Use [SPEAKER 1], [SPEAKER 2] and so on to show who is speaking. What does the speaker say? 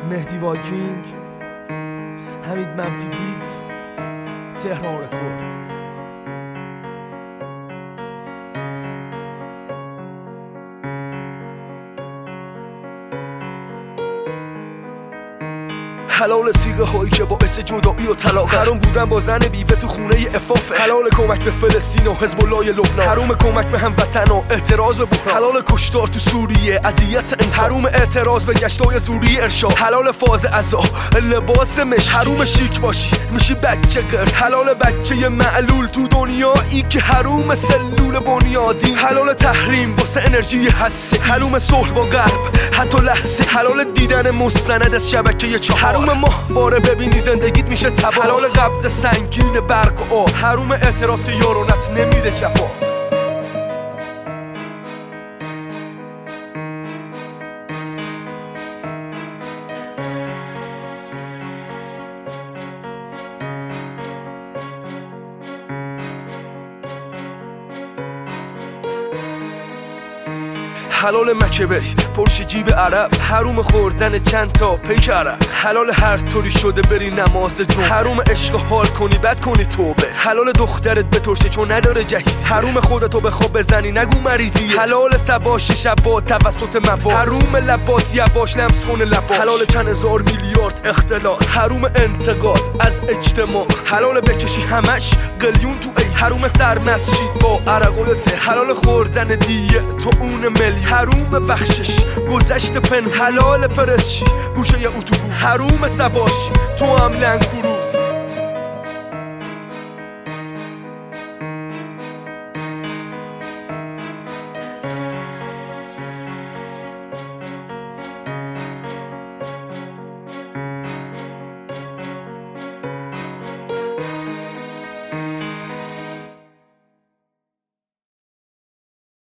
[SPEAKER 1] مهدی واکینگ، حمید منفی بیت، تهران رکورد. حلال سیغه هایی که باعث جدایی و طلاق، حرام بودن با زن بیوه تو خونه افافه، حلال کمک به فلسطین و حزب الله لبنان، حرام کمک به هموطن و اعتراض به بحران، حلال کشتار تو سوریه، اذیت انسان، حرام اعتراض به گشتای زوری ارشاد، حلال فاز عزا لباس مش، حرام شیک باشی میشی بچه قرد، حلال بچه معلول تو دنیایی که حرام سلول بنیادین، حلال تحریم واسه انرژی هستی، حرام صلح با غرب حتی لحظه، حلال دیدن مستند از شبکه 4، حرام ماهواره ببینی زندگیت میشه تباه، حلال قبض سنگین برق و آب، حرام اعتراض که یارونت نمیده جفا. حلال مکه بری پرش جیب عرب، حروم خوردن چند تا پیک عرب، حلال هر طوری شده بری نماز جمعه، حروم عشق حال کنی بد کنی توبه، حلال دخترت بترشه چون نداره جهیز، حروم خودتو به خواب بزنی نگو مریضی، حلال تباشی شبا توسط مواد، حروم لبات یواش لمس کنه لباش، حلال چند هزار میلیارد اختلاط، حروم انتقاد از اجتماع، حلال بکشی همش قلیون تو ای، حروم سرمسشی با عرقولته، حلال خوردن دیه تو اون ملی، حروم بخشش گذشت پن، حلال پرسشی گوشه اتوبوس، حروم سواشی تو هم لنگورو،